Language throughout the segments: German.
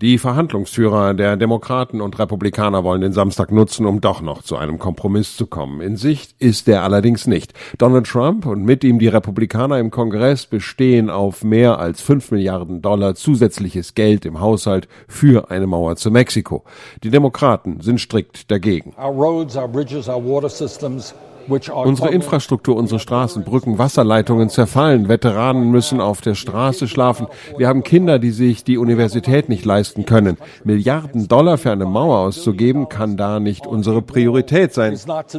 Die Verhandlungsführer der Demokraten und Republikaner wollen den Samstag nutzen, um doch noch zu einem Kompromiss zu kommen. In Sicht ist der allerdings nicht. Donald Trump und mit ihm die Republikaner im Kongress bestehen auf mehr als $5 Milliarden zusätzliches Geld im Haushalt für eine Mauer zu Mexiko. Die Demokraten sind strikt dagegen. Unsere Infrastruktur, unsere Straßen, Brücken, Wasserleitungen zerfallen. Veteranen müssen auf der Straße schlafen. Wir haben Kinder, die sich die Universität nicht leisten können. $Milliarden für eine Mauer auszugeben, kann da nicht unsere Priorität sein,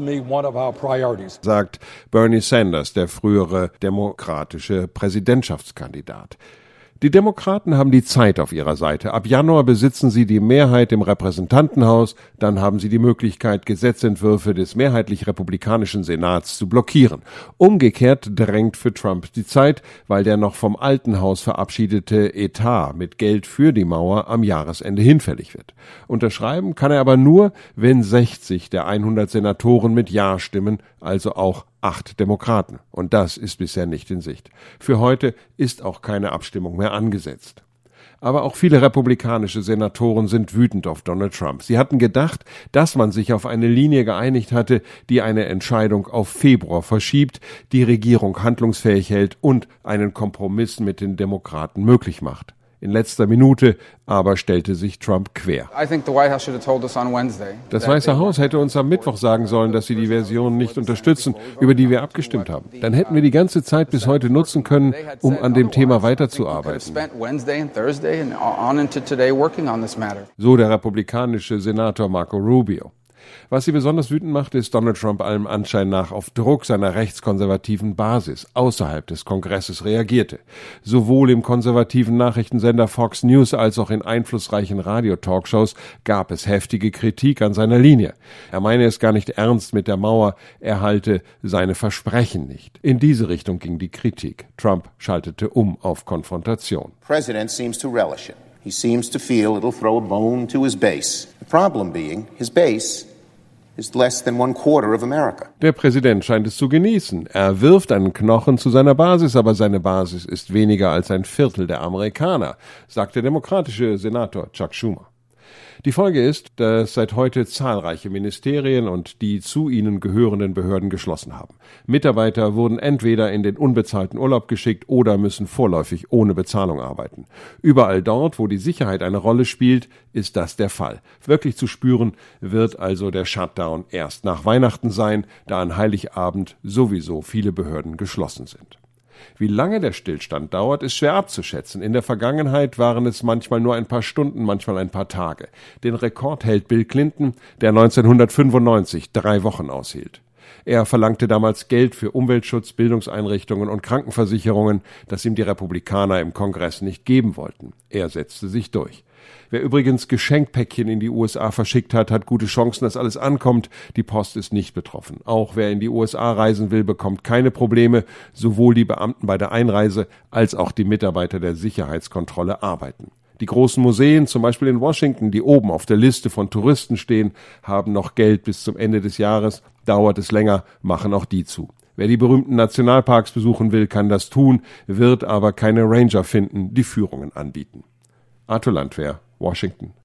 sagt Bernie Sanders, der frühere demokratische Präsidentschaftskandidat. Die Demokraten haben die Zeit auf ihrer Seite. Ab Januar besitzen sie die Mehrheit im Repräsentantenhaus. Dann haben sie die Möglichkeit, Gesetzentwürfe des mehrheitlich republikanischen Senats zu blockieren. Umgekehrt drängt für Trump die Zeit, weil der noch vom alten Haus verabschiedete Etat mit Geld für die Mauer am Jahresende hinfällig wird. Unterschreiben kann er aber nur, wenn 60 der 100 Senatoren mit Ja stimmen, also auch 8 Demokraten. Und das ist bisher nicht in Sicht. Für heute ist auch keine Abstimmung mehr angesetzt. Aber auch viele republikanische Senatoren sind wütend auf Donald Trump. Sie hatten gedacht, dass man sich auf eine Linie geeinigt hatte, die eine Entscheidung auf Februar verschiebt, die Regierung handlungsfähig hält und einen Kompromiss mit den Demokraten möglich macht. In letzter Minute aber stellte sich Trump quer. Das Weiße Haus hätte uns am Mittwoch sagen sollen, dass sie die Version nicht unterstützen, über die wir abgestimmt haben. Dann hätten wir die ganze Zeit bis heute nutzen können, um an dem Thema weiterzuarbeiten. So der republikanische Senator Marco Rubio. Was sie besonders wütend macht, ist Donald Trump allem Anschein nach auf Druck seiner rechtskonservativen Basis außerhalb des Kongresses reagierte. Sowohl im konservativen Nachrichtensender Fox News als auch in einflussreichen Radio-Talkshows gab es heftige Kritik an seiner Linie. Er meine es gar nicht ernst mit der Mauer, er halte seine Versprechen nicht. In diese Richtung ging die Kritik. Trump schaltete um auf Konfrontation. President seems to relish it. He seems to feel it'll throw a bone to his base. The problem being, his base is less than 1/4 of America. Der Präsident scheint es zu genießen. Er wirft einen Knochen zu seiner Basis, aber seine Basis ist weniger als 1/4 der Amerikaner, sagt der demokratische Senator Chuck Schumer. Die Folge ist, dass seit heute zahlreiche Ministerien und die zu ihnen gehörenden Behörden geschlossen haben. Mitarbeiter wurden entweder in den unbezahlten Urlaub geschickt oder müssen vorläufig ohne Bezahlung arbeiten. Überall dort, wo die Sicherheit eine Rolle spielt, ist das der Fall. Wirklich zu spüren wird also der Shutdown erst nach Weihnachten sein, da an Heiligabend sowieso viele Behörden geschlossen sind. Wie lange der Stillstand dauert, ist schwer abzuschätzen. In der Vergangenheit waren es manchmal nur ein paar Stunden, manchmal ein paar Tage. Den Rekord hält Bill Clinton, der 1995 3 Wochen aushielt. Er verlangte damals Geld für Umweltschutz, Bildungseinrichtungen und Krankenversicherungen, das ihm die Republikaner im Kongress nicht geben wollten. Er setzte sich durch. Wer übrigens Geschenkpäckchen in die USA verschickt hat, hat gute Chancen, dass alles ankommt. Die Post ist nicht betroffen. Auch wer in die USA reisen will, bekommt keine Probleme. Sowohl die Beamten bei der Einreise als auch die Mitarbeiter der Sicherheitskontrolle arbeiten. Die großen Museen, zum Beispiel in Washington, die oben auf der Liste von Touristen stehen, haben noch Geld bis zum Ende des Jahres. Dauert es länger, machen auch die zu. Wer die berühmten Nationalparks besuchen will, kann das tun, wird aber keine Ranger finden, die Führungen anbieten. Arthur Landwehr, Washington.